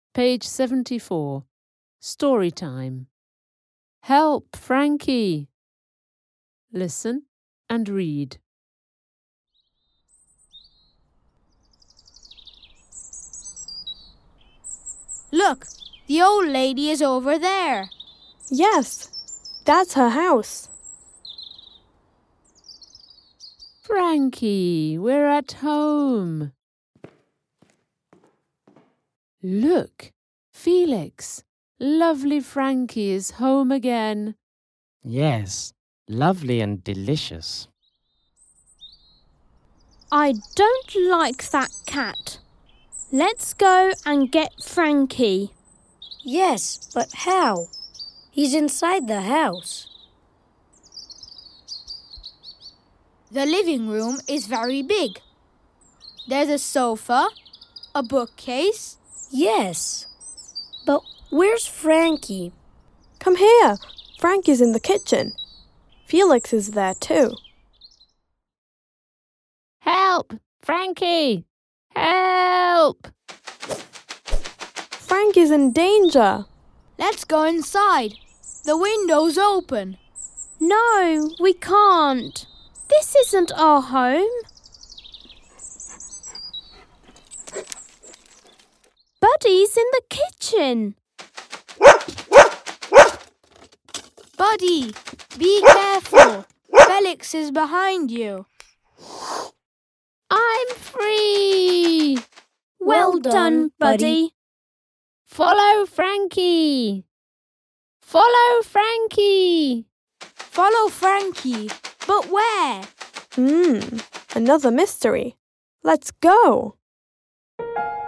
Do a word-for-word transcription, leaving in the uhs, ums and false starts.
Page seventy-four. Story time. Help, Frankie! Listen and read. Look, the old lady is over there. Yes, that's her house. Frankie, we're at home. Look, Felix, lovely Frankie is home again. Yes, lovely and delicious. I don't like that cat. Let's go and get Frankie. Yes, but how? He's inside the house. The living room is very big. There's a sofa, a bookcase. Yes, but where's Frankie? Come here. Frankie's in the kitchen. Felix is there too. Help, Frankie! Help! Frankie's in danger. Let's go inside. The window's open. No, we can't. This isn't our home. Buddy's in the kitchen. Buddy, be careful. Felix is behind you. I'm free! Well done, Buddy. Follow Frankie! Follow Frankie! Follow Frankie. But where? Hmm, another mystery. Let's go.